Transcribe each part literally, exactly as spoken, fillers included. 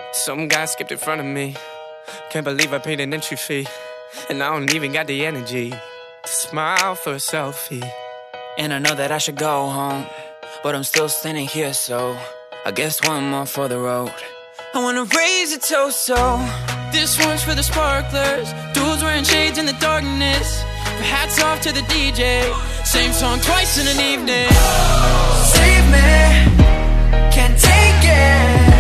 Some guy skipped in front of me. Can't believe I paid an entry fee. And I don't even got the energy to smile for a selfie. And I know that I should go home, but I'm still standing here, so I guess one more for the road. I wanna raise a toast, so this one's for the sparklers, dudes wearing shades in the darkness. Hats off to the D J, same song twice in an evening. Save me, can't take it.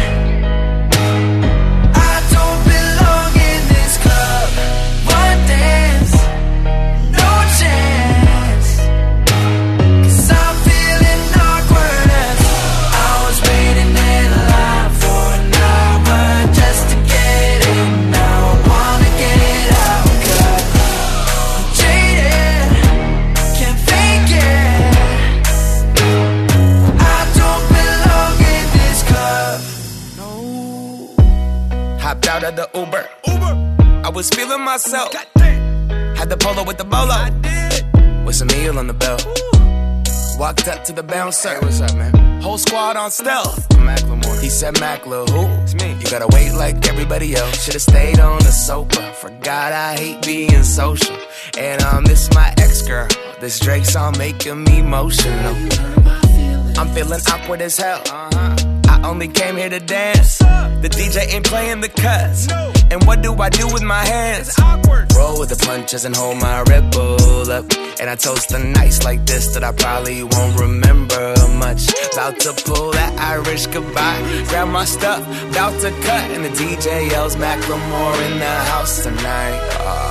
I don't belong in this club. One dance, no chance. Cause I'm feeling awkward as I was waiting in line for an hour just to get in. Now I wanna get out, cause I'm jaded, can't fake it. I don't belong in this club. No. Hopped out of the Uber. Uber. I was feeling myself. Goddamn. Had the polo with the bolo. I did. With some meal on the belt. Walked up to the bouncer. Hey, what's up, man? Whole squad on stealth. I'm Macklemore. He said, Mackler, who? It's me. You gotta wait like everybody else. Should've stayed on the sofa. Forgot I hate being social. And I miss my ex-girl. This Drake song making me emotional. I'm feeling awkward as hell. Uh-huh. I only came here to dance. The D J ain't playing the cuts. No. And what do I do with my hands? It's awkward. Roll with the punches and hold my Red Bull up. And I toast the nights like this that I probably won't remember much. About to pull that Irish goodbye. Grab my stuff, about to cut. And the D J yells Macklemore in the house tonight. Oh.